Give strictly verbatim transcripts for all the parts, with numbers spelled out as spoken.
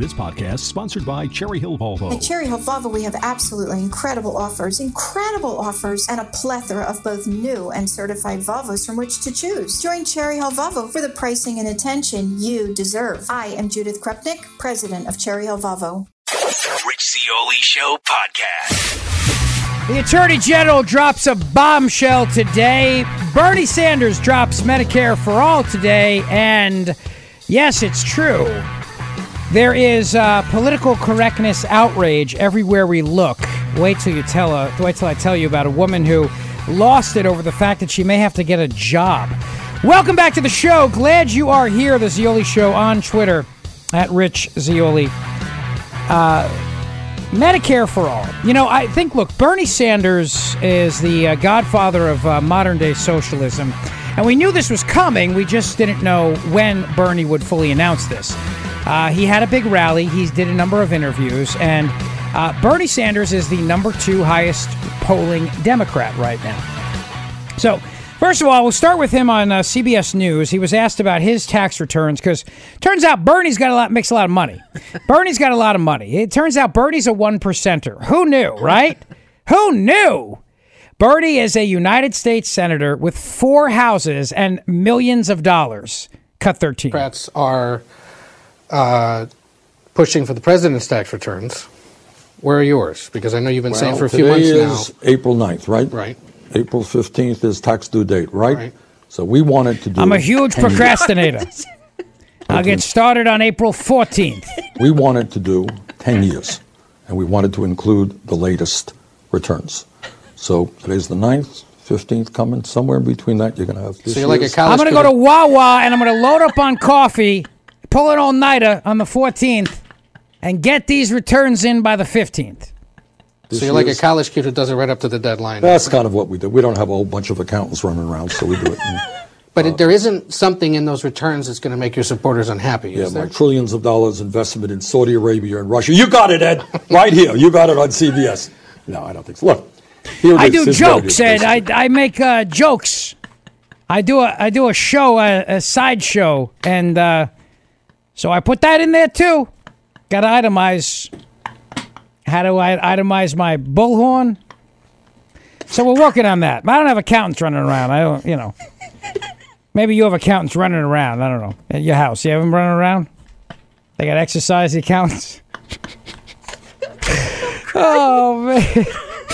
This podcast is sponsored by Cherry Hill Volvo. At Cherry Hill Volvo, we have absolutely incredible offers, incredible offers, and a plethora of both new and certified Volvos from which to choose. Join Cherry Hill Volvo for the pricing and attention you deserve. I am Judith Krupnik, president of Cherry Hill Volvo. The Rich Zeoli Show podcast. The Attorney General drops a bombshell today. Bernie Sanders drops Medicare for All today, and yes, it's true. There is uh, political correctness outrage everywhere we look. Wait till you tell a, wait till I tell you about a woman who lost it over the fact that she may have to get a job. Welcome back to the show. Glad you are here. The Zeoli Show on Twitter at Rich Zeoli. Uh, Medicare for All. You know, I think, look, Bernie Sanders is the uh, godfather of uh, modern-day socialism, and we knew this was coming. We just didn't know when Bernie would fully announce this. Uh, he had a big rally. He did a number of interviews, and uh, Bernie Sanders is the number two highest polling Democrat right now. So, first of all, we'll start with him on uh, C B S News. He was asked about his tax returns because turns out Bernie's got a lot, makes a lot of money. Bernie's got a lot of money. It turns out Bernie's a one percenter. Who knew, right? Who knew? Bernie is a United States senator with four houses and millions of dollars. Cut thirteen. Democrats are uh, pushing for the president's tax returns. Where are yours? Because I know you've been well, saying for a few months today now. is April ninth, right? Right. April fifteenth is tax due date, right? Right. So we wanted to do... I'm a huge procrastinator. I'll get started on April fourteenth. We wanted to do ten years, and we wanted to include the latest returns. So today's the ninth, fifteenth coming. Somewhere in between that, you're going to have this So you're like a year's. college I'm going to go to Wawa, and I'm going to load up on coffee, pull an all-nighter on the fourteenth, and get these returns in by the fifteenth. So you're like a college kid who does it right up to the deadline. That's kind of what we do. We don't have a whole bunch of accountants running around, so we do it. In, But it, there isn't something in those returns that's going to make your supporters unhappy, yeah, is there? my trillions of dollars investment in Saudi Arabia and Russia. You got it, Ed. Right here. You got it on C B S. No, I don't think so. Look, here it I is. do Here's what it jokes, is, Ed. I, basically. I make uh, jokes. I do a I do a show, a, a side show, and uh, so I put that in there too. Got to itemize. How do I itemize my bullhorn? So we're working on that. I don't have accountants running around. I don't, you know. Maybe you have accountants running around. I don't know. At your house, you have them running around? They got exercise accountants. Oh, man.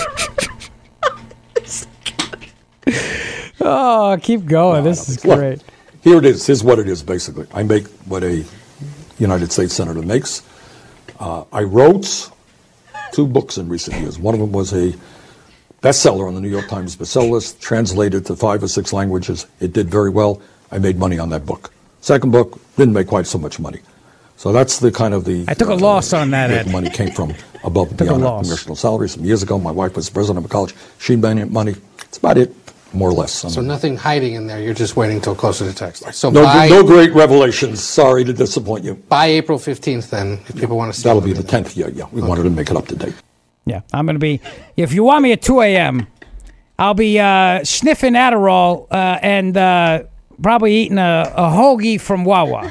Oh, keep going. No, this is Look, great. Here it is. Here's what it is, basically. I make what a United States Senator makes. Uh, I wrote two books in recent years. One of them was a bestseller on the New York Times bestseller list, translated to five or six languages. It did very well. I made money on that book. Second book didn't make quite so much money. So that's the kind of the... I took a uh, loss on that, where Ed. the money came from above and Took a beyond our loss. congressional salary. Some years ago, my wife was president of a college. She made money. That's about it, more or less. I So mean, nothing hiding in there. You're just waiting till closer to tax day. So no, by, no great revelations. Sorry to disappoint you. by April fifteenth, then, if people want to see That'll them, be the tenth year. Yeah, we wanted to make it up to date. Yeah, I'm going to be... If you want me at two a.m., I'll be uh, sniffing Adderall uh, and uh, probably eating a, a hoagie from Wawa.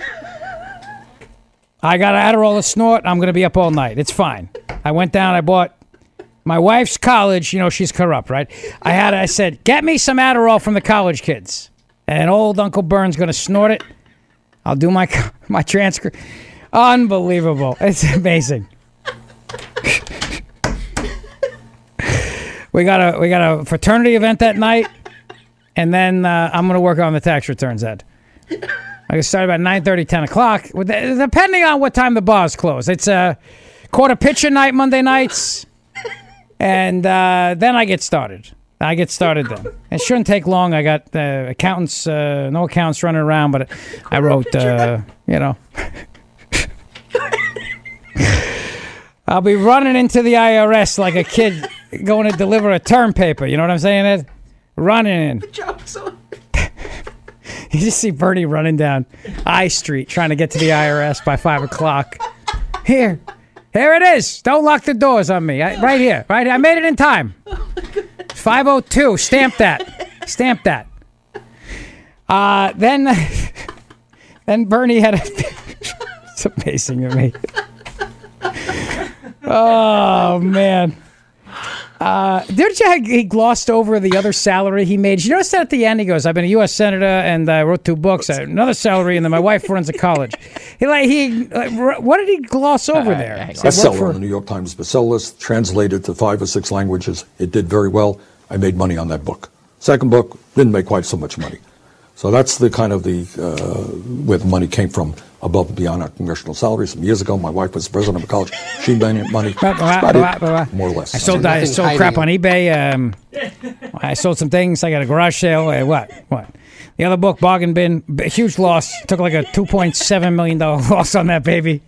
I got an Adderall to snort. I'm going to be up all night. It's fine. I went down. I bought my wife's college. You know, she's corrupt, right? I had. I said, get me some Adderall from the college kids. And old Uncle Bern's going to snort it. I'll do my my transcript. Unbelievable. It's amazing. We got a we got a fraternity event that night, and then uh, I'm going to work on the tax returns, Ed. I can start about nine thirty, ten o'clock, with the, depending on what time the bars close. It's a quarter pitcher night Monday nights, and uh, then I get started. I get started then. It shouldn't take long. I got uh, accountants, uh, no accountants running around, but I wrote, uh, you know. I'll be running into the I R S like a kid going to deliver a term paper. You know what I'm saying, Ed? Running in. You just see Bernie running down I Street trying to get to the I R S by five o'clock. Here. Here it is. Don't lock the doors on me. I, right here. Right here. I made it in time. five oh two. Stamp that. Stamp that. Uh, then, then Bernie had a... It's amazing to me. Oh, man. Uh, didn't you he glossed over the other salary he made? You notice that at the end he goes, "I've been a U S senator and I wrote two books, I had another salary, and then my wife runs a college." He like he like, what did he gloss over uh, there? Bestseller for- on the New York Times bestseller list, translated to five or six languages. It did very well. I made money on that book. Second book didn't make quite so much money. So that's the kind of the uh, where the money came from, above and beyond our congressional salary. Some years ago, my wife was president of a college. She made money. That's about it, more or less. I sold, I sold crap on eBay. Um, I sold some things. I got a garage sale. Uh, what? What? The other book, Bargain Bin, huge loss. Took like a two point seven million dollars loss on that baby.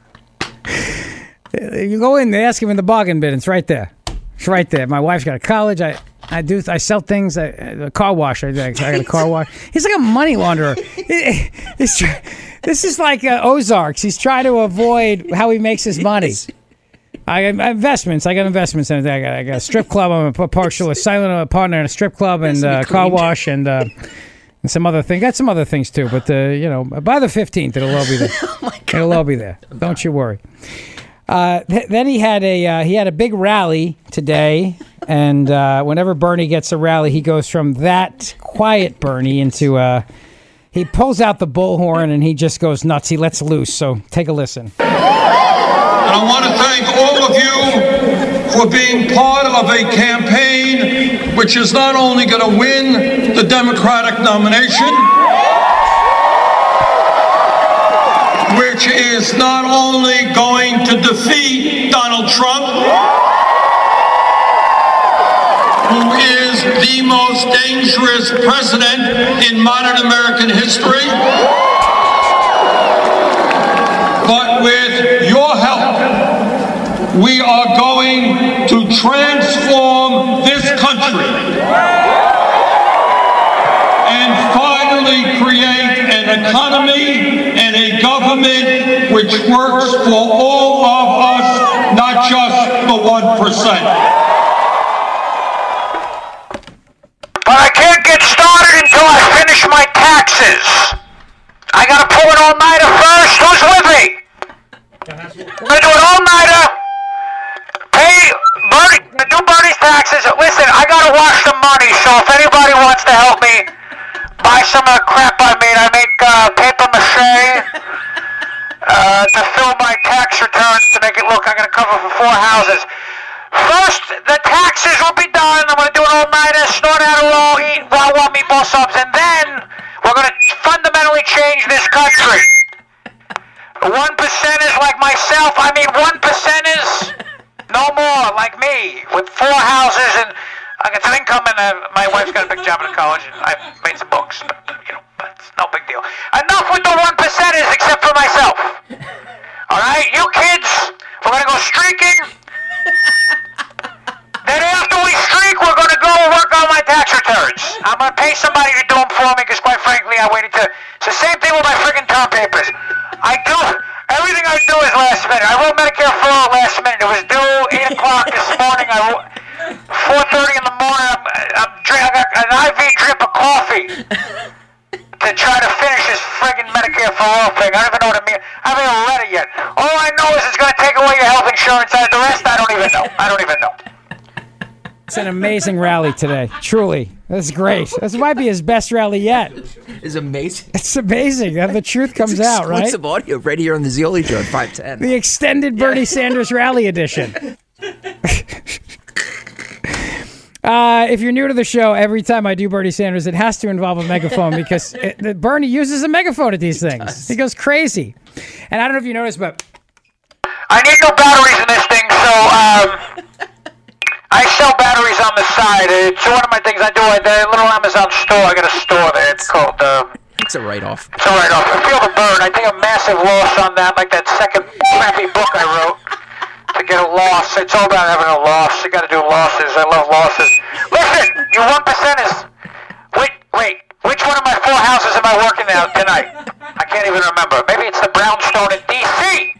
You go in, they ask him in the bargain bin. It's right there. It's right there. My wife's got a college. I I do. I sell things. I, a car wash. I, I got a car wash. He's like a money launderer. This, this is like uh, Ozarks. He's trying to avoid how he makes his money. I got investments. I got investments in it. I got, I got a strip club. I'm a partial, a silent partner in a strip club and a uh, car wash and, uh, and some other thing. Got some other things too. But uh, you know, by the fifteenth, it'll all be there. Oh it'll all be there. Don't you worry. Uh, th- then he had a uh, he had a big rally today, and uh, whenever Bernie gets a rally, he goes from that quiet Bernie into uh, he pulls out the bullhorn and he just goes nuts. He lets loose. So take a listen. And I want to thank all of you for being part of a campaign which is not only going to win the Democratic nomination, which is not only going to defeat Donald Trump, who is the most dangerous president in modern American history, but with your help, we are going to transform this country and finally create an economy and a government which works for all of us, not just the one percent. But I can't get started until I finish my taxes. I gotta pull an all-nighter first. Who's with me? I'm gonna do an all-nighter. Pay Bernie, do Bernie's taxes. Listen, I gotta wash some money, so if anybody wants to help me buy some of the crap I made, I make uh, paper mache uh, to fill my tax returns to make it look I gotta cover for four houses. First, the taxes will be done. I'm gonna do an all-nighter, snort out a roll, eat Wow Wow meatball subs, and then we're gonna fundamentally change this country. One percenters like myself, I mean one percenters, no more like me, with four houses and I got some income and uh, my wife's got a big job in college and I've made some books, but, you know, it's no big deal. Enough with the one percenters except for myself. All right, you kids, we're gonna go streaking. Then after we streak, we're gonna go work on my tax returns. I'm gonna pay somebody to do them for me because, quite frankly, I waited to. It's the same thing with my friggin' term papers. I do everything I do is last minute. I wrote Medicare for all last minute. It was due eight o'clock this morning. I wrote four thirty in the morning. I'm, I'm drink, I got an I V drip of coffee to try to finish this friggin' Medicare for all thing. I don't even know what it means. I haven't even read it yet. All I know is it's gonna take away your health insurance. And the rest, I don't even know. I don't even know. It's an amazing rally today. Truly. That's great. This might be his best rally yet. It's amazing. It's amazing. The truth comes out, right? Exclusive audio right here on the Zeoli Show at five ten. The extended Bernie Sanders rally edition. Uh, if you're new to the show, every time I do Bernie Sanders, it has to involve a megaphone because it, Bernie uses a megaphone at these things. He goes crazy. And I don't know if you noticed, but I need no batteries in this thing, so um, I sell batteries on the side. It's one of my things I do. I do a little Amazon store. I got a store there. It's called. Uh, it's a write-off. It's a write-off. I feel the burn. I think a massive loss on that, like that second crappy book I wrote. To get a loss. It's all about having a loss. You got to do losses. I love losses. Listen, you one percenters. Wait, wait. Which one of my four houses am I working out tonight? I can't even remember. Maybe it's the brownstone in D C.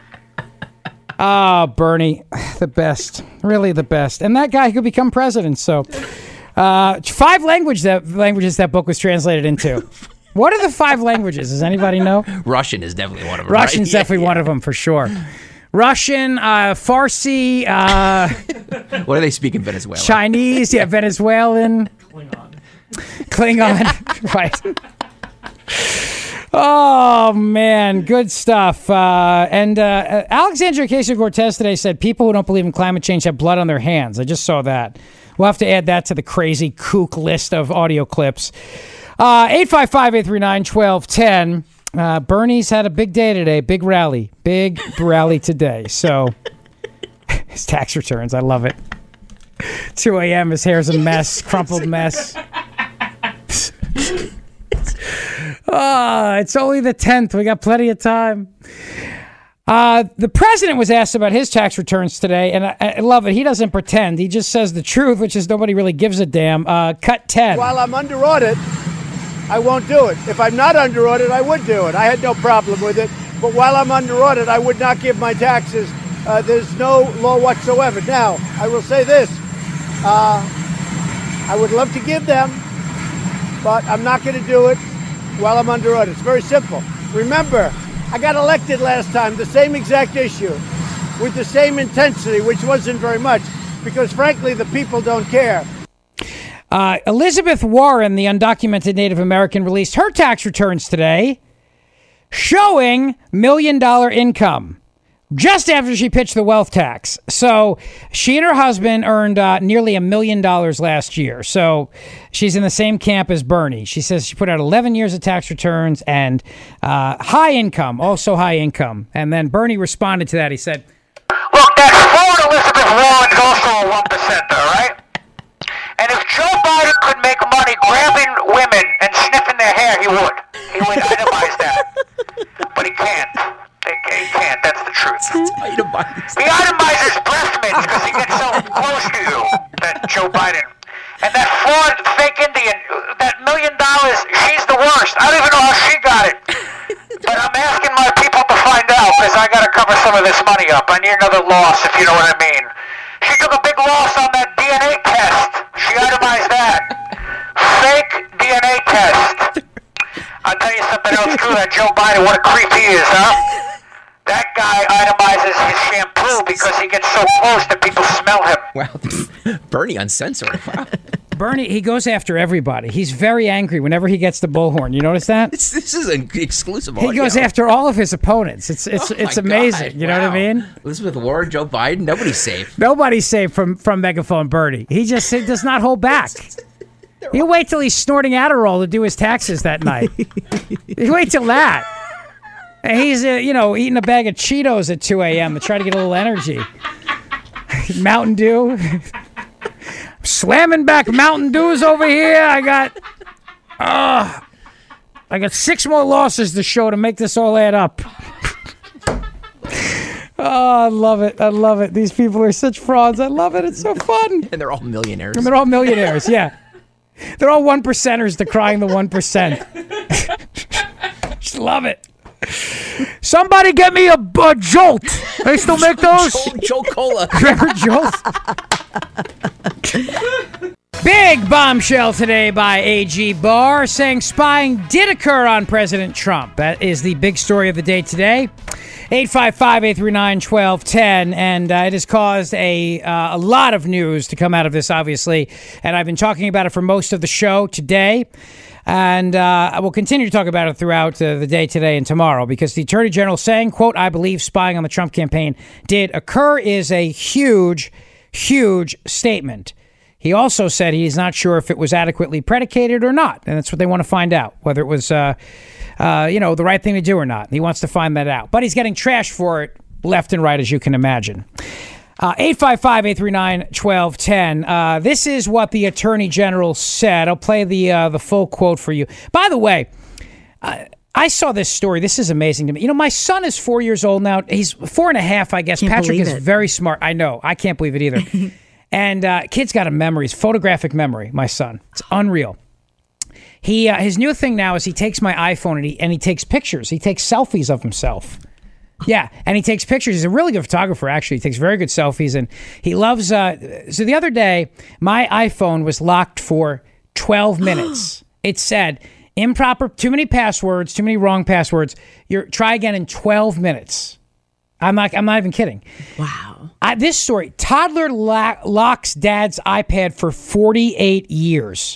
Oh, Bernie, the best, really the best, and that guy could become president. So, uh, five language that languages that book was translated into. What are the five languages? Does anybody know? Russian is definitely one of them. Russian's right? definitely yeah, one yeah. of them for sure. Russian, uh, Farsi, uh, What do they speak in Venezuela? Chinese, yeah, Venezuelan. Klingon. Klingon, right. Oh, man, good stuff. Uh, and uh, Alexandria Ocasio-Cortez today said people who don't believe in climate change have blood on their hands. I just saw that. We'll have to add that to the crazy kook list of audio clips. Uh, eight five five, eight three nine, one two one zero. Uh, Bernie's had a big day today, big rally, big rally today. So his tax returns, I love it. two a.m., his hair's a mess, crumpled mess. Oh, it's only the tenth. We got plenty of time. Uh, the president was asked about his tax returns today, and I, I love it. He doesn't pretend. He just says the truth, which is nobody really gives a damn. Uh, cut ten. While I'm under audit, I won't do it. If I'm not under audit, I would do it. I had no problem with it. But while I'm under audit, I would not give my taxes. Uh, there's no law whatsoever. Now, I will say this. Uh, I would love to give them, but I'm not going to do it while I'm under audit. It's very simple. Remember, I got elected last time, the same exact issue, with the same intensity, which wasn't very much, because frankly, the people don't care. Uh, Elizabeth Warren, the undocumented Native American, released her tax returns today, showing million dollar income just after she pitched the wealth tax. So she and her husband earned uh, nearly a million dollars last year. So she's in the same camp as Bernie. She says she put out eleven years of tax returns and uh, high income, also high income. And then Bernie responded to that. He said, Look, that Florida Elizabeth Warren's also a one percenter, right? And if Joe Biden could make money grabbing women and sniffing their hair, he would. He would itemize that. But he can't. He can't. That's the truth. Itemized. He itemizes breast mints because he gets so close to you, that Joe Biden. And that Florida fake Indian, that million dollars, she's the worst. I don't even know how she got it. But I'm asking my people to find out because I got to cover some of this money up. I need another loss, if you know what I mean. She took a big loss on that D N A test. She itemized that. Fake D N A test. I'll tell you something else too, that Joe Biden, what a creep he is, huh? That guy itemizes his shampoo because he gets so close that people smell him. Wow. Bernie uncensored. Wow. Bernie, he goes after everybody. He's very angry whenever he gets the bullhorn. You notice that? This, this is an exclusive He audio. goes after all of his opponents. It's it's Oh it's my amazing. God. You know Wow. what I mean? Elizabeth Warren, Joe Biden, nobody's safe. Nobody's safe from, from Megaphone Bernie. He just he does not hold back. You wait till he's snorting Adderall to do his taxes that night. You wait till that. And he's, uh, you know, eating a bag of Cheetos at two a.m. to try to get a little energy. Mountain Dew. Slamming back Mountain Dews over here. I got, uh, I got six more losses to show to make this all add up. Oh, I love it. I love it. These people are such frauds. I love it. It's so fun. And they're all millionaires. And they're all millionaires, yeah. They're all one percenters decrying the one percent. Just love it. Somebody get me a, a Jolt. They still make those? Jolt, Jolt Cola. Remember Jolt? Big bombshell today by A G Barr saying spying did occur on President Trump. That is the big story of the day today. eight five five, eight three nine, one two one zero, and uh, it has caused a, uh, a lot of news to come out of this, obviously, and I've been talking about it for most of the show today, and uh, I will continue to talk about it throughout uh, the day today and tomorrow, because the Attorney General saying, quote, I believe spying on the Trump campaign did occur is a huge, huge statement. He also said he's not sure if it was adequately predicated or not, and that's what they want to find out, whether it was, uh, uh, you know, the right thing to do or not. He wants to find that out. But he's getting trashed for it left and right, as you can imagine. Uh, eight five five, eight three nine, one two one zero. Uh, this is what the Attorney General said. I'll play the uh, the full quote for you. By the way, uh, I saw this story. This is amazing to me. You know, my son is four years old now. He's four and a half, I guess. Can't Patrick believe is it. very smart. I know. I can't believe it either. And uh, kid's got a memory. He's photographic memory, my son. It's unreal. He uh, his new thing now is he takes my iPhone and he, and he takes pictures. He takes selfies of himself. Yeah, and he takes pictures. He's a really good photographer, actually. He takes very good selfies, and he loves... Uh, so the other day, my iPhone was locked for twelve minutes. It said, improper, too many passwords, too many wrong passwords. You're, try again in twelve minutes. I'm not. I'm not even kidding. Wow. I, this story: toddler la- locks dad's iPad for forty-eight years.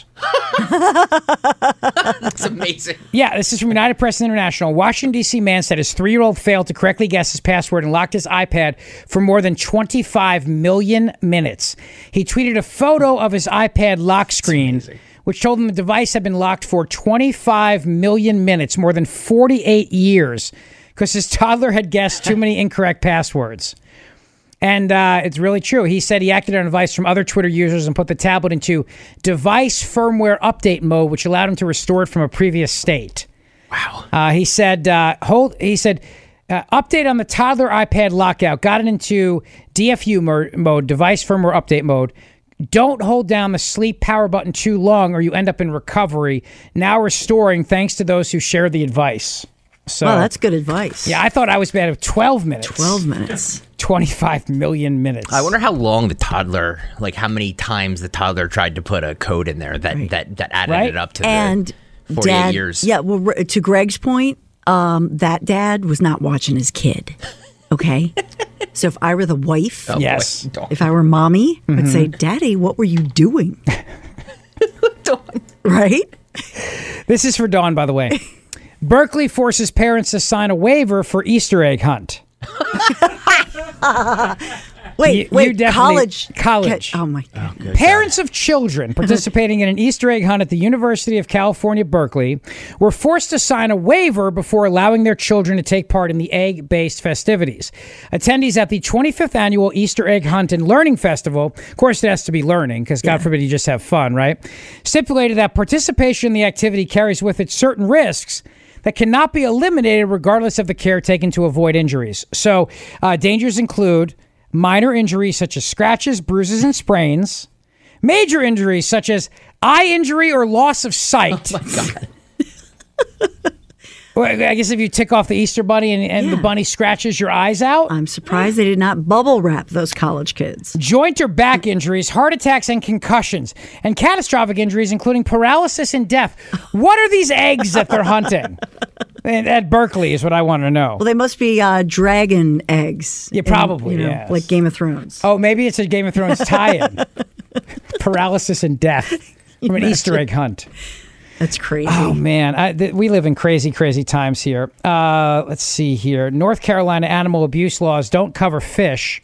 That's amazing. Yeah, this is from United Press International. A Washington, D C man said his three-year-old failed to correctly guess his password and locked his iPad for more than twenty-five million minutes. He tweeted a photo of his iPad lock screen, which told him the device had been locked for twenty-five million minutes, more than forty-eight years, because his toddler had guessed too many incorrect passwords. And uh, it's really true. He said he acted on advice from other Twitter users and put the tablet into device firmware update mode, which allowed him to restore it from a previous state. Wow. Uh, he said, uh, hold. He said, uh, update on the toddler iPad lockout. Got it into D F U mo- mode, device firmware update mode. Don't hold down the sleep power button too long or you end up in recovery. Now restoring thanks to those who shared the advice. So, well, that's good advice. Yeah, I thought I was bad at twelve minutes. twelve minutes. twenty-five million minutes. I wonder how long the toddler, like how many times the toddler tried to put a code in there that Right. that, that added Right? it up to And the forty-eight dad, years. Yeah, well, r- to Greg's point, um, that dad was not watching his kid. Okay? So if I were the wife, Oh, Yes. boy. Dawn. if I were mommy, Mm-hmm. I'd say, Daddy, what were you doing? Right? This is for Dawn, by the way. Berkeley forces parents to sign a waiver for Easter egg hunt. Wait, You- you wait, definitely- college. college. Oh, my God. Parents of children participating in an Easter egg hunt at the University of California, Berkeley, were forced to sign a waiver before allowing their children to take part in the egg-based festivities. Attendees at the twenty-fifth annual Easter Egg Hunt and Learning Festival, of course it has to be learning, because God forbid you just have fun, right? Stipulated that participation in the activity carries with it certain risks that cannot be eliminated regardless of the care taken to avoid injuries. So uh, dangers include minor injuries such as scratches, bruises, and sprains. Major injuries such as eye injury or loss of sight. Oh my God. Well, I guess if you tick off the Easter bunny and, and the Yeah. bunny scratches your eyes out. I'm surprised they did not bubble wrap those college kids. Joint or back injuries, heart attacks and concussions, and catastrophic injuries, including paralysis and death. What are these eggs that they're hunting? And at Berkeley is what I want to know. Well, they must be uh, dragon eggs. Yeah, in, probably, you know, yes. like Game of Thrones. Oh, maybe it's a Game of Thrones tie-in. Paralysis and death from an Easter egg hunt. That's crazy. Oh, man. I, th- we live in crazy, crazy times here. Uh, let's see here. North Carolina animal abuse laws don't cover fish.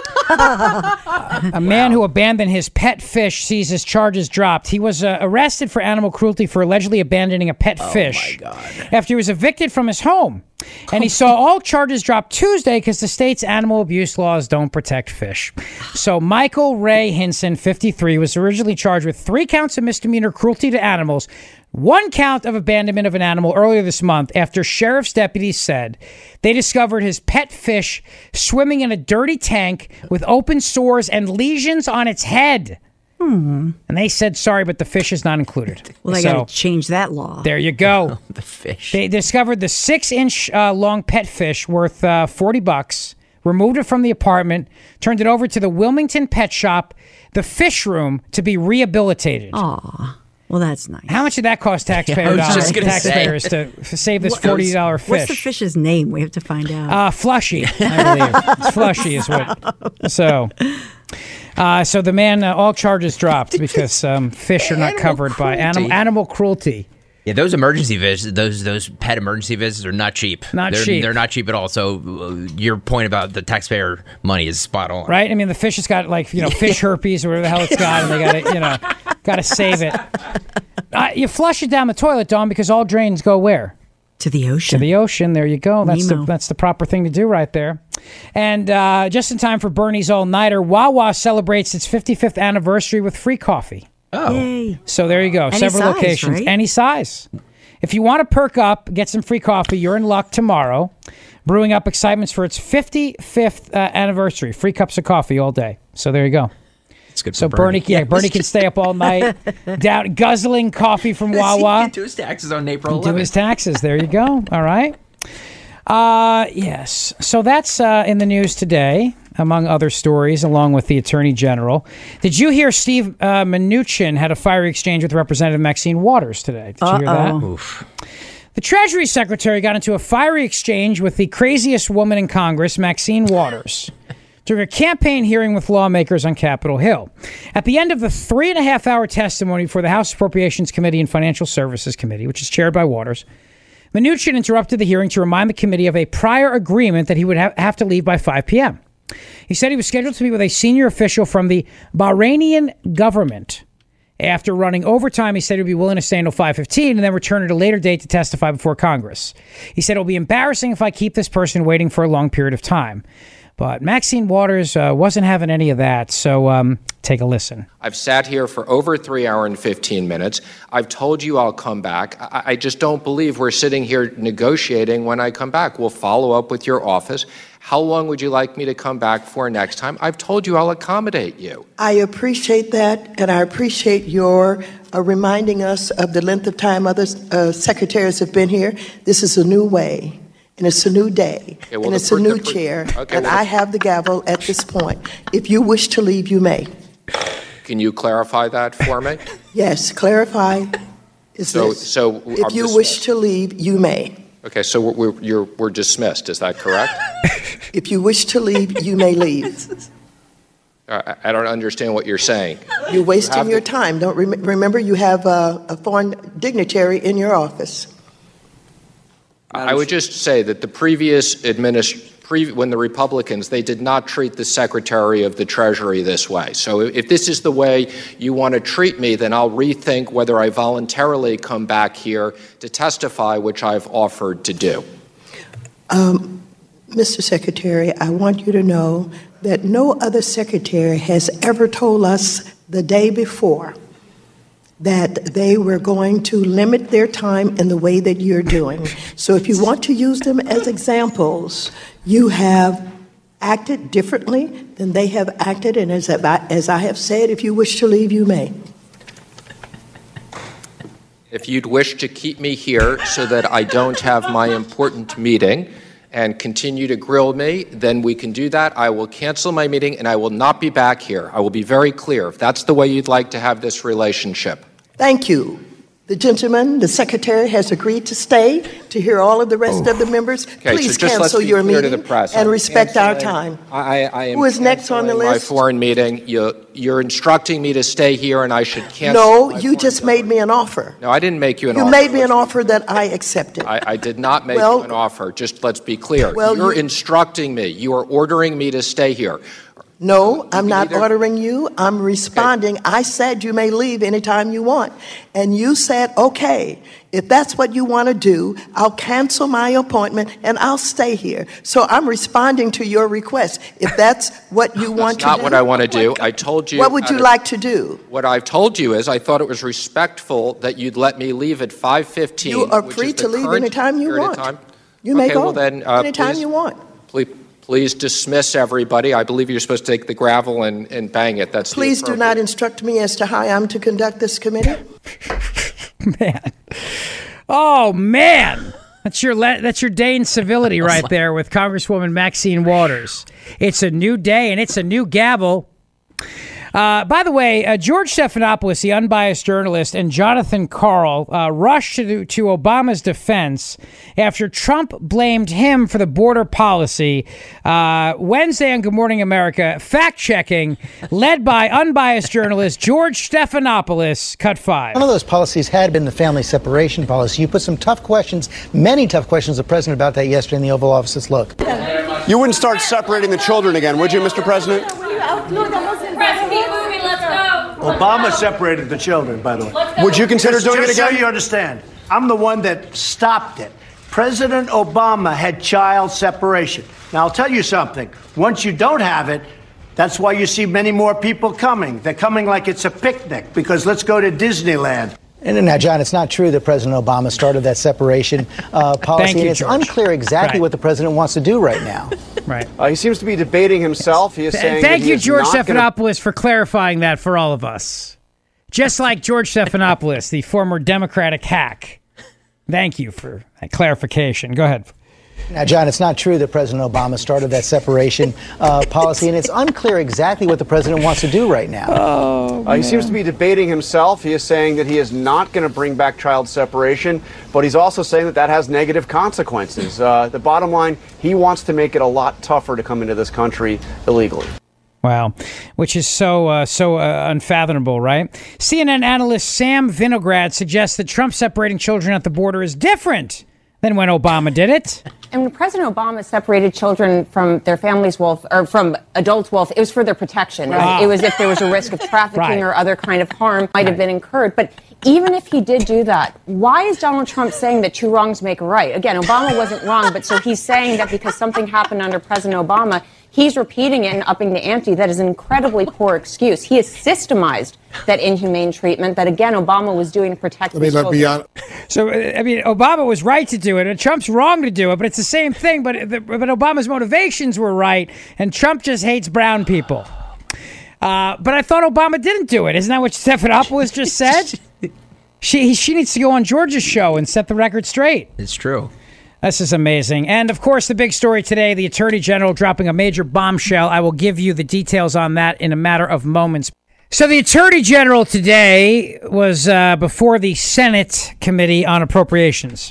A man who abandoned his pet fish sees his charges dropped. He was uh, arrested for animal cruelty for allegedly abandoning a pet fish after he was evicted from his home. And he saw all charges drop Tuesday because the state's animal abuse laws don't protect fish. So Michael Ray Hinson, fifty-three, was originally charged with three counts of misdemeanor cruelty to animals, one count of abandonment of an animal earlier this month after sheriff's deputies said they discovered his pet fish swimming in a dirty tank with open sores and lesions on its head. Hmm. And they said, sorry, but the fish is not included. Well, they So, got to change that law. there you go. The fish. They discovered the six-inch uh, long pet fish worth uh, forty bucks, removed it from the apartment, turned it over to the Wilmington Pet Shop, the fish room, to be rehabilitated. Aw. Well, that's nice. How much did that cost taxpayer I was dollars? just gonna taxpayers to f- save this What- forty dollar What's the fish? fish's name? We have to find out. Uh, Flushy, I believe. It's Flushy is what. So, uh, so the man, uh, all charges dropped because um, fish are not Animal covered by animal cruelty. animal cruelty. Yeah, those emergency visits, those those pet emergency visits are not cheap. Not they're, cheap. They're not cheap at all. So uh, your point about the taxpayer money is spot on. Right? I mean, the fish has got like, you know, fish herpes or whatever the hell it's got, and they got to, you know, got to save it. Uh, you flush it down the toilet, Dawn, because all drains go where? to the To ocean. the ocean. There you go. That's the Nemo. that's the proper thing to do right there. And uh, just in time for Bernie's all-nighter, Wawa celebrates its fifty-fifth anniversary with free coffee. Oh. Yay. So there you go. Any Several size, locations. right? Any size. If you want to perk up, get some free coffee, you're in luck tomorrow. Brewing up excitements for its fifty-fifth uh, anniversary. Free cups of coffee all day. So there you go. It's good for So Bernie, yeah, Bernie can stay up all night, down guzzling coffee from He Wawa. can do his taxes on April Do his eleventh. taxes. There you go. All right. Uh, yes. So that's uh, in the news today, among other stories, along with the Attorney General. Did you hear Steve uh, Mnuchin had a fiery exchange with Representative Maxine Waters today? Did you hear that? Uh-oh. Oof. The Treasury Secretary got into a fiery exchange with the craziest woman in Congress, Maxine Waters, during a campaign hearing with lawmakers on Capitol Hill. At the end of the three and a half hour testimony for the House Appropriations Committee and Financial Services Committee, which is chaired by Waters, Mnuchin interrupted the hearing to remind the committee of a prior agreement that he would ha- have to leave by five p.m. He said he was scheduled to meet with a senior official from the Bahrainian government. After running overtime, he said he'd be willing to stay until five fifteen and then return at a later date to testify before Congress. He said it'll be embarrassing if I keep this person waiting for a long period of time. But Maxine Waters uh, wasn't having any of that, so um, take a listen. I've sat here for over three hours and fifteen minutes. I've told you I'll come back. I, I just don't believe we're sitting here negotiating when I come back. We'll follow up with your office. How long would you like me to come back for next time? I've told you I'll accommodate you. I appreciate that, and I appreciate your uh, reminding us of the length of time other uh, secretaries have been here. This is a new way. And it's a new day, okay, well, and it's a new pre- chair, okay, and well, I have the gavel at this point. If you wish to leave, you may. Can you clarify that for me? Yes, clarify is so, this. So if I'm you dismissed. wish to leave, you may. Okay, so we're, we're, you're, we're dismissed, is that correct? If you wish to leave, you may leave. I, I don't understand what you're saying. You're wasting you your the- time. Don't rem- Remember, you have a, a foreign dignitary in your office. I would just say that the previous administration, pre- when the Republicans, they did not treat the Secretary of the Treasury this way. So if this is the way you want to treat me, then I'll rethink whether I voluntarily come back here to testify, which I've offered to do. Um, Mister Secretary, I want you to know that no other secretary has ever told us the day before that they were going to limit their time in the way that you're doing. So if you want to use them as examples, you have acted differently than they have acted, and as I, as I have said, if you wish to leave, you may. If you'd wish to keep me here so that I don't have my important meeting and continue to grill me, then we can do that. I will cancel my meeting and I will not be back here. I will be very clear if that's the way you'd like to have this relationship. Thank you. The gentleman, the secretary, has agreed to stay to hear all of the rest oh. of the members. Okay, Please so just cancel your meeting to the press. and I'm respect our time. I, I am Who is next on the list? My foreign meeting. You, you're instructing me to stay here, and I should cancel. No, you just made me an offer. No, I didn't make you an you offer. You made me an offer that I accepted. I, I did not make well, you an offer. Just let's be clear. Well, you're you, instructing me. You are ordering me to stay here. No, I'm not ordering you. I'm responding. Okay. I said you may leave anytime you want. And you said, okay, if that's what you want to do, I'll cancel my appointment and I'll stay here. So I'm responding to your request. If that's what you want to do. That's not what I want to do. I told you. What would you like to do? What I've told you is I thought it was respectful that you'd let me leave at five fifteen. You are free to leave anytime you want. You okay, may go well then, uh, anytime please, you want. Please. Please dismiss everybody. I believe you're supposed to take the gravel and, and bang it. That's Please do not instruct me as to how I'm to conduct this committee. Man. Oh, man. That's your le- that's your day in civility right there with Congresswoman Maxine Waters. It's a new day and it's a new gavel. Uh, by the way, uh, George Stephanopoulos, the unbiased journalist, and Jonathan Karl uh, rushed to, to Obama's defense after Trump blamed him for the border policy. Uh, Wednesday on Good Morning America, fact-checking, led by unbiased journalist George Stephanopoulos, cut five. One of those policies had been the family separation policy. You put some tough questions, many tough questions to the president about that yesterday in the Oval Office. Look. You wouldn't start separating the children again, would you, Mister President? Obama separated the children, by the way. Would you consider just, doing just it again? So you understand, I'm the one that stopped it. President Obama had child separation. Now, I'll tell you something. Once you don't have it, that's why you see many more people coming. They're coming like it's a picnic, because let's go to Disneyland. And now, John, it's not true that President Obama started that separation uh, policy. Thank you, and it's George. unclear exactly right. what the president wants to do right now. Right. Uh, he seems to be debating himself. He is Th- saying Thank that he you, is George not Stephanopoulos, gonna... for clarifying that for all of us. Just like George Stephanopoulos, the former Democratic hack. Thank you for that clarification. Go ahead. Now, John, it's not true that President Obama started that separation uh, policy, and it's unclear exactly what the president wants to do right now. Oh, uh, he seems to be debating himself. He is saying that he is not going to bring back child separation, but he's also saying that that has negative consequences. Uh, the bottom line, he wants to make it a lot tougher to come into this country illegally. Wow, which is so uh, so uh, unfathomable, right? C N N analyst Sam Vinograd suggests that Trump separating children at the border is different than when Obama did it. And when President Obama separated children from their families' wealth, or from adults' wealth, it was for their protection. Right. It was if there was a risk of trafficking Right. or other kind of harm might have Right. been incurred. But even if he did do that, why is Donald Trump saying that two wrongs make a right? Again, Obama wasn't wrong, but so he's saying that because something happened under President Obama, he's repeating it and upping the ante. That is an incredibly poor excuse. He has systemized that inhumane treatment that, again, Obama was doing to protect his children. So, I mean, Obama was right to do it, and Trump's wrong to do it, but it's the same thing. But, but Obama's motivations were right, and Trump just hates brown people. Uh, but I thought Obama didn't do it. Isn't that what Stephanopoulos just said? she she needs to go on Georgia's show and set the record straight. It's true. This is amazing. And, of course, the big story today, the Attorney General dropping a major bombshell. I will give you the details on that in a matter of moments. So the Attorney General today was uh, before the Senate Committee on Appropriations.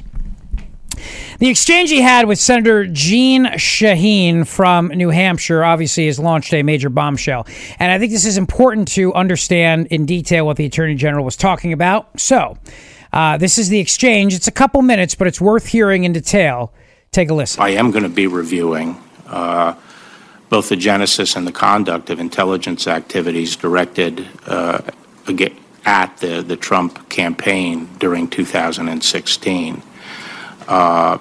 The exchange he had with Senator Jeanne Shaheen from New Hampshire obviously has launched a major bombshell. And I think this is important to understand in detail what the Attorney General was talking about. So uh, this is the exchange. It's a couple minutes, but it's worth hearing in detail. Take a listen. I am going to be reviewing uh, both the genesis and the conduct of intelligence activities directed uh, at the, the Trump campaign during two thousand sixteen. Uh,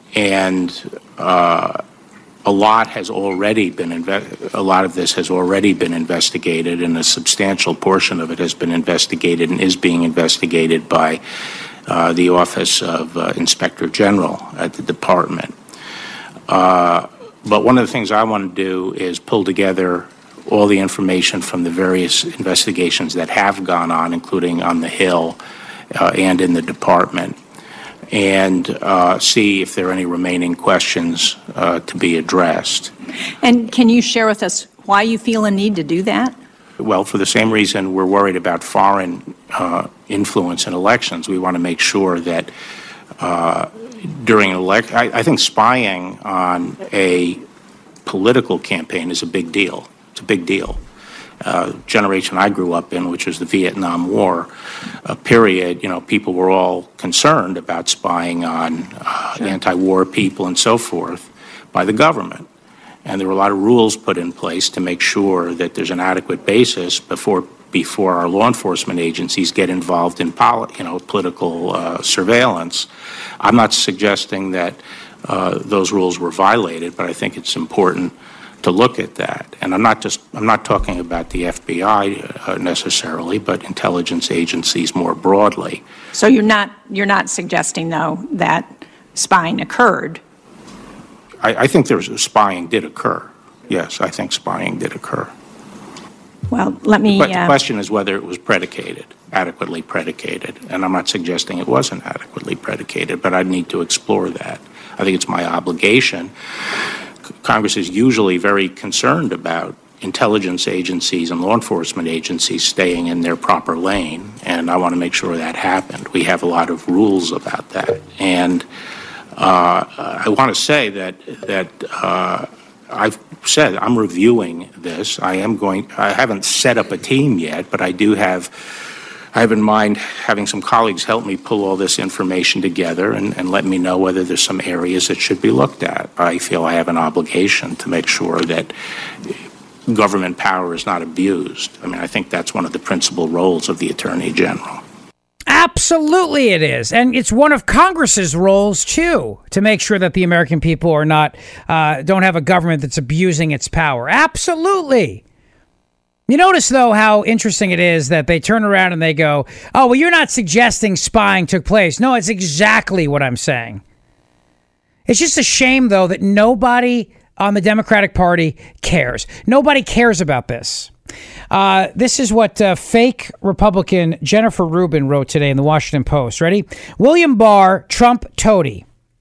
and uh, a lot has already been inve- a lot of this has already been investigated, and a substantial portion of it has been investigated and is being investigated by uh, the Office of uh, Inspector General at the department. Uh, but one of the things I want to do is pull together all the information from the various investigations that have gone on, including on the Hill uh, and in the department, and uh, see if there are any remaining questions uh, to be addressed. And can you share with us why you feel a need to do that? Well, for the same reason we're worried about foreign uh, influence in elections. We want to make sure that uh, during an election, I, I think spying on a political campaign is a big deal. It's a big deal. Uh, generation I grew up in, which was the Vietnam War uh, period, you know, people were all concerned about spying on uh, sure. anti-war people and so forth by the government. And there were a lot of rules put in place to make sure that there's an adequate basis before before our law enforcement agencies get involved in poli- you know, political uh, surveillance. I'm not suggesting that uh, those rules were violated, but I think it's important to look at that. And I'm not just I'm not talking about the F B I uh, necessarily, but intelligence agencies more broadly. So you're not you're not suggesting though that spying occurred. I, I think there's spying did occur. Yes, I think spying did occur. Well, let me. But the uh, question is whether it was predicated, adequately predicated, and I'm not suggesting it wasn't adequately predicated, but I need to explore that. I think it's my obligation. Congress is usually very concerned about intelligence agencies and law enforcement agencies staying in their proper lane, and I want to make sure that happened. We have a lot of rules about that, and uh, I want to say that that uh, I've said I'm reviewing this. I am going. I haven't set up a team yet, but I do have. I have in mind having some colleagues help me pull all this information together and, and let me know whether there's some areas that should be looked at. I feel I have an obligation to make sure that government power is not abused. I mean, I think that's one of the principal roles of the Attorney General. Absolutely it is. And it's one of Congress's roles, too, to make sure that the American people are not, uh, don't have a government that's abusing its power. Absolutely. You notice, though, how interesting it is that they turn around and they go, oh, well, you're not suggesting spying took place. No, it's exactly what I'm saying. It's just a shame, though, that nobody on the Democratic Party cares. Nobody cares about this. Uh, this is what uh, fake Republican Jennifer Rubin wrote today in the Washington Post. Ready? William Barr, Trump toady.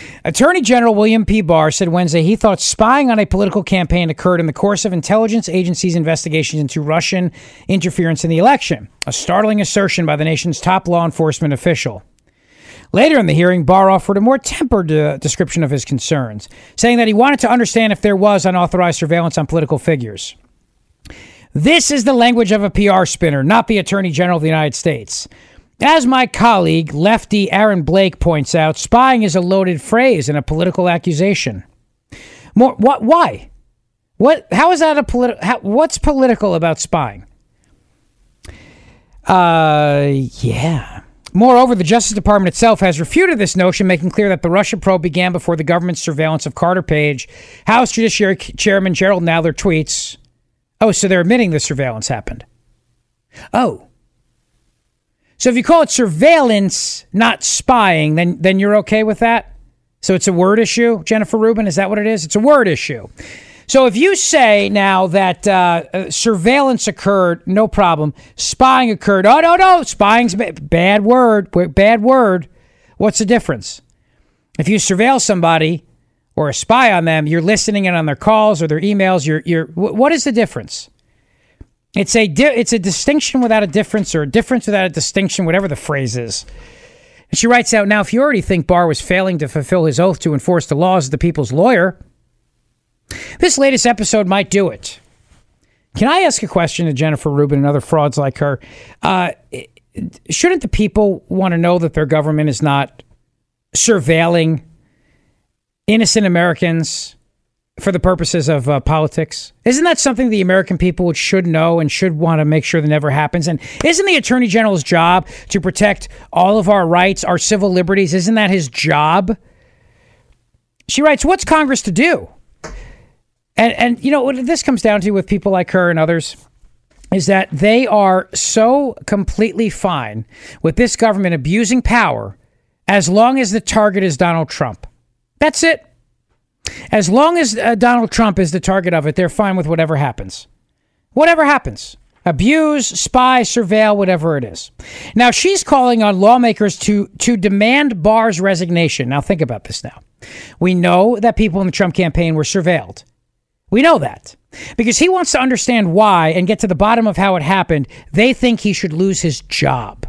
Attorney General William P. Barr said Wednesday he thought spying on a political campaign occurred in the course of intelligence agencies' investigations into Russian interference in the election, a startling assertion by the nation's top law enforcement official. Later in the hearing, Barr offered a more tempered uh, description of his concerns, saying that he wanted to understand if there was unauthorized surveillance on political figures. This is the language of a P R spinner, not the Attorney General of the United States. As my colleague, lefty Aaron Blake, points out, spying is a loaded phrase and a political accusation. More, what? Why? What? How is that a political? What's political about spying? Uh, yeah. Moreover, the Justice Department itself has refuted this notion, making clear that the Russia probe began before the government's surveillance of Carter Page. House Judiciary Chairman Gerald Nadler tweets, oh, so they're admitting the surveillance happened. Oh. So if you call it surveillance, not spying, then then you're okay with that? So it's a word issue, Jennifer Rubin? Is that what it is? It's a word issue. So if you say now that uh, uh, surveillance occurred, no problem. Spying occurred. Oh, no, no. Spying's ba- bad word. Bad word. What's the difference? If you surveil somebody or spy on them, you're listening in on their calls or their emails. You're, you're, what is the difference? It's a di- it's a distinction without a difference, or a difference without a distinction, whatever the phrase is. And she writes out, now, if you already think Barr was failing to fulfill his oath to enforce the laws as the people's lawyer, this latest episode might do it. Can I ask a question to Jennifer Rubin and other frauds like her? Uh, shouldn't the people want to know that their government is not surveilling innocent Americans for the purposes of uh, politics? Isn't that something the American people should know and should want to make sure that never happens? And isn't the Attorney General's job to protect all of our rights, our civil liberties? Isn't that his job? She writes, what's Congress to do? And, and you know, what this comes down to with people like her and others is that they are so completely fine with this government abusing power as long as the target is Donald Trump. That's it. As long as uh, Donald Trump is the target of it, they're fine with whatever happens. Whatever happens. Abuse, spy, surveil, whatever it is. Now, she's calling on lawmakers to, to demand Barr's resignation. Now, think about this now. We know that people in the Trump campaign were surveilled. We know that. Because he wants to understand why and get to the bottom of how it happened. They think he should lose his job.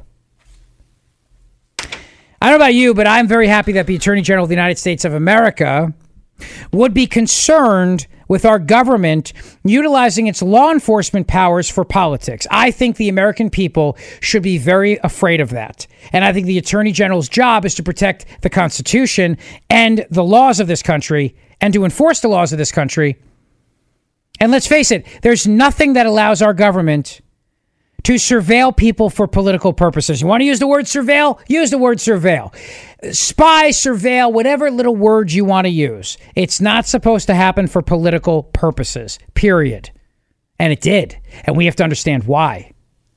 I don't know about you, but I'm very happy that the Attorney General of the United States of America would be concerned with our government utilizing its law enforcement powers for politics. I think the American people should be very afraid of that. And I think the Attorney General's job is to protect the Constitution and the laws of this country and to enforce the laws of this country. And let's face it, there's nothing that allows our government to surveil people for political purposes. You want to use the word surveil? Use the word surveil. Spy, surveil, whatever little words you want to use. It's not supposed to happen for political purposes, period. And it did. And we have to understand why.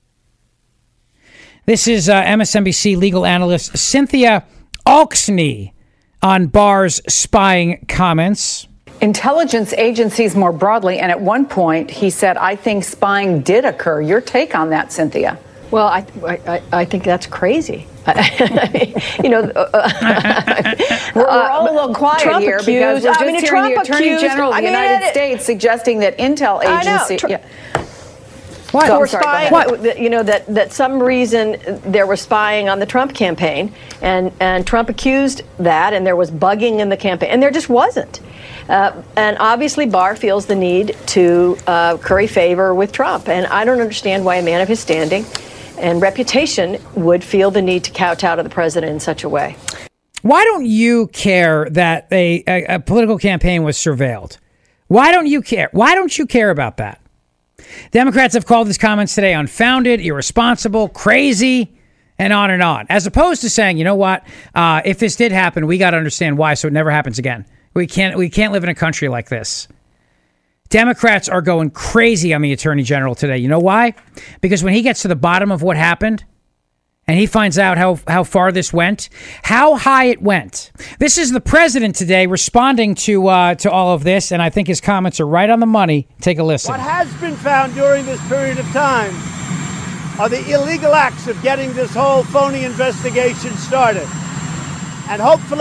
This is uh, M S N B C legal analyst Cynthia Alksny on Barr's spying comments. Intelligence agencies more broadly, and at one point he said, I think spying did occur. Your take on that, Cynthia? Well, I, I, I think that's crazy. you know, uh, we're, we're all a little quiet Trump here accused, because we're just I mean, hearing Trump the Attorney accused, General of the I mean, United it, States suggesting that intel agency... Tr- yeah. What? So, Or sorry, spying, what? You know, that, that some reason there was spying on the Trump campaign, and, and Trump accused that, and there was bugging in the campaign, and there just wasn't. Uh, and obviously Barr feels the need to uh, curry favor with Trump. And I don't understand why a man of his standing and reputation would feel the need to kowtow to the president in such a way. Why don't you care that a, a, a political campaign was surveilled? Why don't you care? Why don't you care about that? Democrats have called his comments today unfounded, irresponsible, crazy, and on and on. As opposed to saying, you know what, uh, if this did happen, we got to understand why so it never happens again. We can't we can't live in a country like this. Democrats are going crazy on the Attorney General today. You know why? Because when he gets to the bottom of what happened and he finds out how, how far this went, how high it went. This is the president today responding to uh, to all of this, and I think his comments are right on the money. Take a listen. What has been found during this period of time are the illegal acts of getting this whole phony investigation started. And hopefully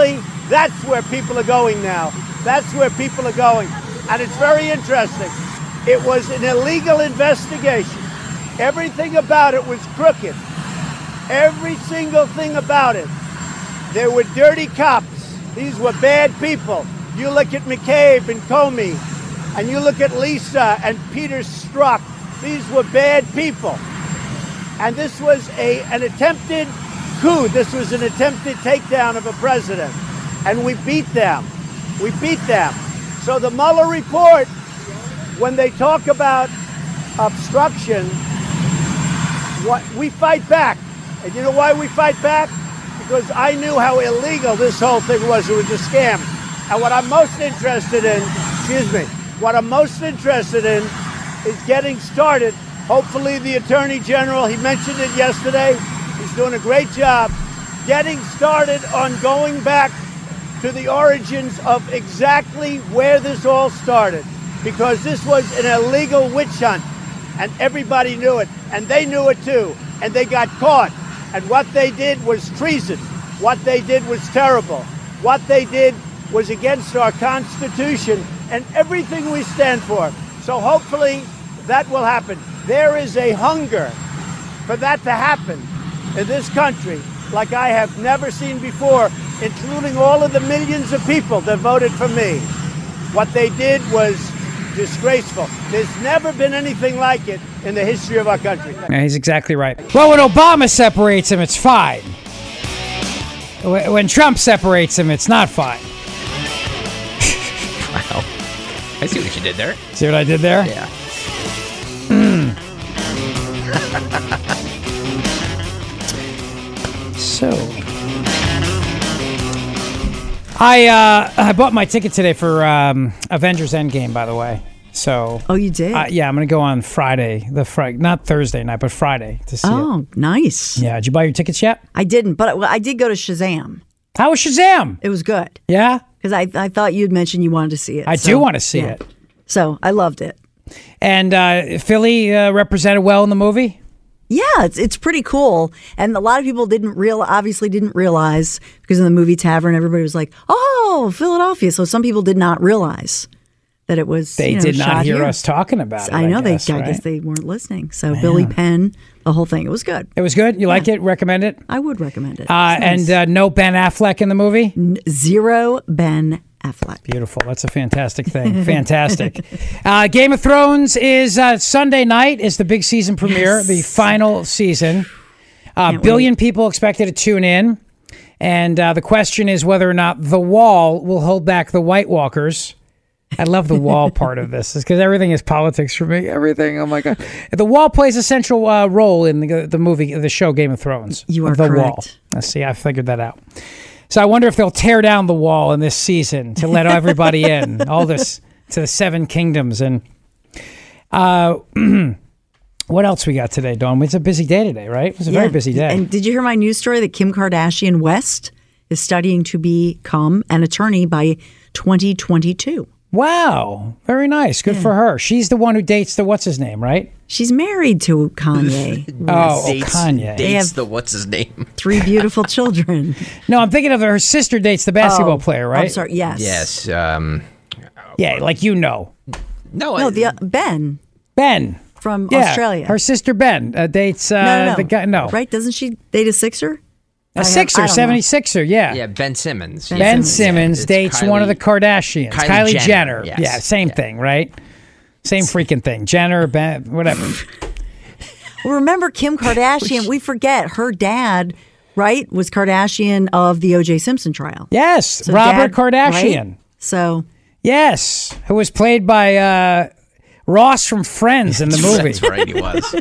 That's where people are going now. That's where people are going. And it's very interesting. It was an illegal investigation. Everything about it was crooked. Every single thing about it. There were dirty cops. These were bad people. You look at McCabe and Comey, and you look at Lisa and Peter Strzok. These were bad people. And this was a, an attempted coup. This was an attempted takedown of a president. And we beat them. We beat them. So the Mueller report, when they talk about obstruction, what we fight back. And you know why we fight back? Because I knew how illegal this whole thing was. It was a scam. And what I'm most interested in, excuse me, what I'm most interested in is getting started. Hopefully the Attorney General, he mentioned it yesterday, he's doing a great job, getting started on going back to the origins of exactly where this all started. Because this was an illegal witch hunt, and everybody knew it, and they knew it too, and they got caught. And what they did was treason. What they did was terrible. What they did was against our Constitution and everything we stand for. So hopefully that will happen. There is a hunger for that to happen in this country like I have never seen before, including all of the millions of people that voted for me. What they did was disgraceful. There's never been anything like it in the history of our country. Yeah, he's exactly right. Well, when Obama separates him, it's fine. When Trump separates him, it's not fine. Wow. I see what you did there. See what I did there? Yeah. So, I uh, I bought my ticket today for um, Avengers Endgame, by the way. So, oh, you did? Uh, yeah, I'm gonna go on Friday, the Friday, not Thursday night, but Friday to see oh, it. Oh, nice. Yeah, did you buy your tickets yet? I didn't, but I did go to Shazam. How was Shazam? It was good. Yeah, because I I thought you'd mentioned you wanted to see it. I so, do want to see yeah. it. So I loved it. And uh, Philly uh, represented well in the movie. Yeah, it's it's pretty cool, and a lot of people didn't real obviously didn't realize because in the movie Tavern, everybody was like, "Oh, Philadelphia." So some people did not realize that it was. They you know, did not shot hear here. us talking about it. I know I guess, they. I right? guess they weren't listening. So Man. Billy Penn, the whole thing, it was good. It was good. You yeah. like it? Recommend it? I would recommend it. Uh, nice. And uh, no Ben Affleck in the movie. N- zero Ben Affleck. Beautiful. That's a fantastic thing. Fantastic. Uh, Game of Thrones is uh, Sunday night is the big season premiere, yes. the final season. A uh, billion wait. people expected to tune in. And uh, the question is whether or not The Wall will hold back the White Walkers. I love the Wall part of this because everything is politics for me. Everything. Oh, my God. The Wall plays a central uh, role in the, the movie, the show Game of Thrones. You are the correct. Wall. Let's see. I figured that out. So I wonder if they'll tear down the wall in this season to let everybody in, all this to the Seven Kingdoms. And uh, what else we got today, Dawn? It's a busy day today, right? It was a yeah. very busy day. And did you hear my news story that Kim Kardashian West is studying to become an attorney by twenty twenty-two? Wow. Very nice. Good yeah. for her. She's the one who dates the what's-his-name, right? She's married to Kanye. oh, dates, oh, Kanye. Dates have the what's-his-name. Three beautiful children. No, I'm thinking of her sister dates the basketball oh, player, right? I'm sorry, yes. Yes. Um, yeah, like you know. No, no I, the uh, Ben. Ben. From yeah, Australia. Her sister Ben uh, dates uh, no, no, no. the guy. No. Right? Doesn't she date a Sixer? A Sixer, seventy-sixer, yeah. Yeah, Ben Simmons. Ben, yeah. Ben Simmons yeah, dates Kylie, one of the Kardashians. Kylie, Kylie Jenner. Jenner. Yes. Yeah, same yeah. thing, right? Same freaking thing. Jenner, Ben, whatever. Well, remember Kim Kardashian, we forget her dad, right, was Kardashian of the O J Simpson trial. Yes, so Robert dad, Kardashian. Right? So. Yes, who was played by uh, Ross from Friends in the movie. That's right, he was.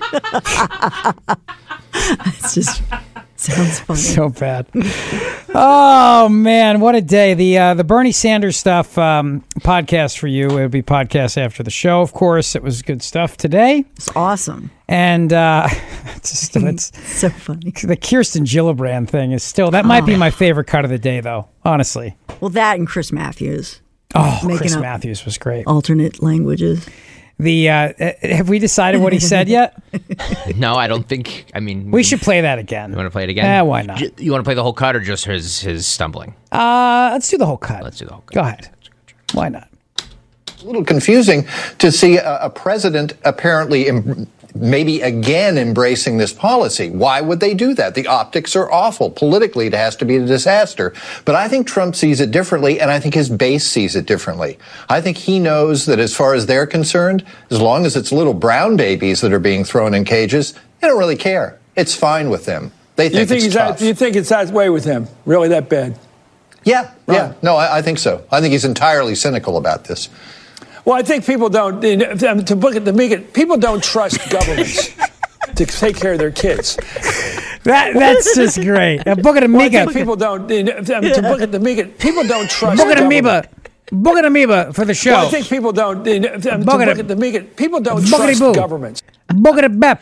It's just... Sounds funny. So bad. Oh man, what a day! The uh, the Bernie Sanders stuff um, podcast for you. It'll be podcast after the show, of course. It was good stuff today. It's awesome, and uh, it's, just, it's so funny. The Kirsten Gillibrand thing is still that might oh. be my favorite cut of the day, though. Honestly, well, that and Chris Matthews. Oh, Chris Matthews was great. Alternate languages. The uh, have we decided what he said yet? No, I don't think. I mean, We should play that again. You want to play it again? Eh, why not? J- You want to play the whole cut or just his his stumbling? Uh, let's do the whole cut. Let's do the whole cut. Go ahead. Why not? A little confusing to see a, a president apparently em- maybe again embracing this policy. Why would they do that? The optics are awful. Politically, it has to be a disaster. But I think Trump sees it differently, and I think his base sees it differently. I think he knows that as far as they're concerned, as long as it's little brown babies that are being thrown in cages, they don't really care. It's fine with them. They think, you think it's he's tough. that, you think it's that way with him? Really that bad? Yeah, yeah. No, I, I think so. I think he's entirely cynical about this. Well, I think people don't, to look at the make it, people don't trust governments to take care of their kids. That that's just great. A book of Well, I Amiga. think people don't, to look at the make it, people don't trust Book of government. Amoeba. Book of Amoeba for the show. Well, I think people don't, to look Boogada- at the make it, people don't Boogity trust boo. governments. Book of the Bep.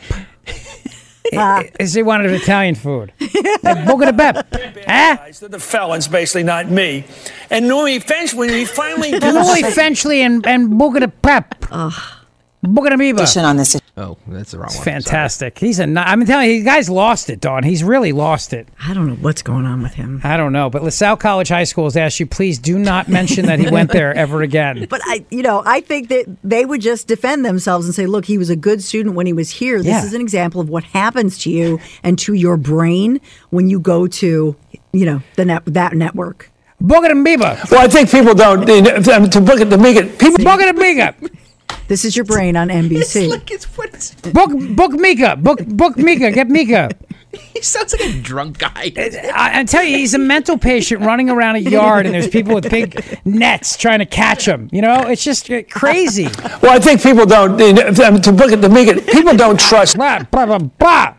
Is he wanted Italian food? Book of the Bep. Eh? They're the felons, basically, not me. And Louis Finch, when we finally do Louis say- Finchley and, and Book of the Pep. Book of the Amoeba. on this. Oh, that's the wrong It's one. fantastic. He's a. I'm telling you, the guy's lost it, Dawn. He's really lost it. I don't know what's going on with him. I don't know, but LaSalle College High School has asked you, please do not mention that he went there ever again. But I, you know, I think that they would just defend themselves and say, "Look, he was a good student when he was here. This Yeah. is an example of what happens to you and to your brain when you go to, you know, the net that network." Book of the Amoeba. Well, I think people don't, to look at the make it, people. Book of the Amoeba. This is your brain on N B C. Book, book Mika. Book, book Mika. Get Mika. He sounds like a drunk guy. I, I tell you, he's a mental patient running around a yard, and there's people with big nets trying to catch him. You know, it's just uh, crazy. Well, I think people don't, to look at the make it, people don't trust. Blah, blah, blah, blah.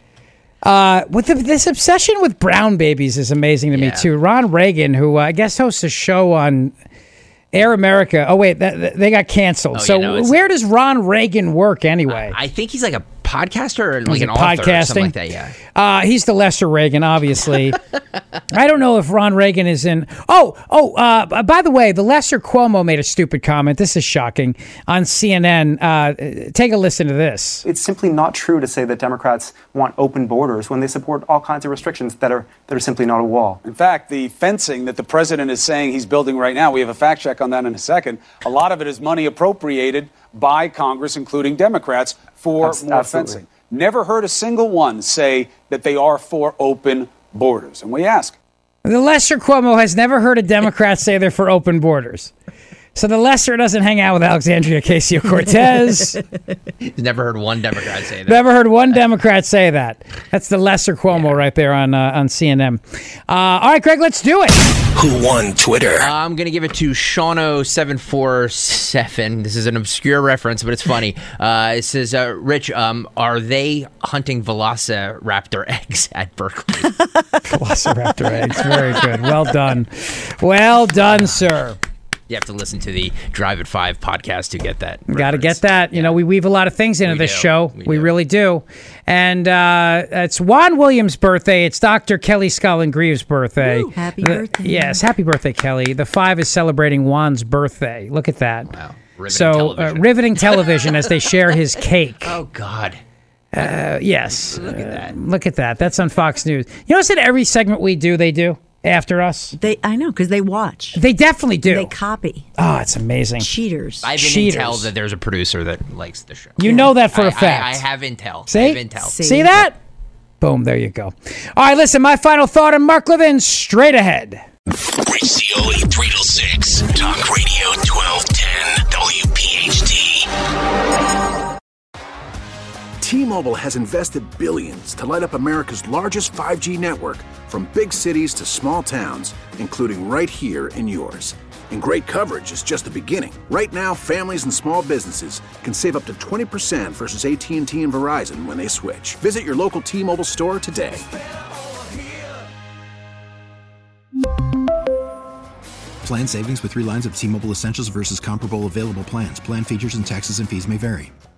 Uh, with the, this obsession with brown babies is amazing to me too. Ron Reagan, who uh, I guess hosts a show on Air America. Oh wait, that, that- they got canceled. Oh, so yeah, no, it's- where does Ron Reagan work anyway? I think he's like a podcaster or like Is an it author or podcasting? something like that. Yeah. Uh, he's the lesser Reagan, obviously. I don't know if Ron Reagan is in. Oh, oh. Uh, by the way, the lesser Cuomo made a stupid comment. This is shocking on C N N. Uh, take a listen to this. It's simply not true to say that Democrats want open borders when they support all kinds of restrictions that are that are simply not a wall. In fact, the fencing that the president is saying he's building right now, we have a fact check on that in a second. A lot of it is money appropriated by Congress, including Democrats, for Abs- more absolutely. fencing. Never heard a single one say that they are for open borders. And we ask. The lesser Cuomo has never heard a Democrat say they're for open borders. So the lesser doesn't hang out with Alexandria Ocasio-Cortez. He's never heard one Democrat say that. Never heard one Democrat say that. That's the lesser Cuomo right there on uh, on C N N. Uh, all right, Greg, let's do it. Who won Twitter? Uh, I'm going to give it to Shauno seven four seven. This is an obscure reference, but it's funny. Uh, it says, uh, Rich, um, are they hunting velociraptor eggs at Berkeley? Velociraptor eggs. Very good. Well done. Well done, sir. You have to listen to the Drive at Five podcast to get that. Got to get that. You know, we weave a lot of things into We this do. show. We, really do. And uh, it's Juan Williams' birthday. It's Doctor Kelly Scullin-Greaves' birthday. Woo. Happy The- birthday. Yes, happy birthday, Kelly. The Five is celebrating Juan's birthday. Look at that. Wow. Riveting so, television. Uh, riveting television as they share his cake. Oh, God. Uh, yes. Look at that. Look at that. That's on Fox News. You notice that every segment we do, they do after us? They, I know, because they watch. They definitely do. They copy. Oh, it's amazing. Cheaters. I have Cheaters. intel that there's a producer that likes the show. You know that for I- a I- fact. I, have intel. See? I have intel. See, that? Boom, there you go. All right, listen, my final thought on Mark Levin, straight ahead. Rich Cioli, three till six. Talk Radio twelve ten W P H T. T-Mobile has invested billions to light up America's largest five G network, from big cities to small towns, including right here in yours. And great coverage is just the beginning. Right now, families and small businesses can save up to twenty percent versus A T and T and Verizon when they switch. Visit your local T-Mobile store today. Plan savings with three lines of T-Mobile Essentials versus comparable available plans. Plan features and taxes and fees may vary.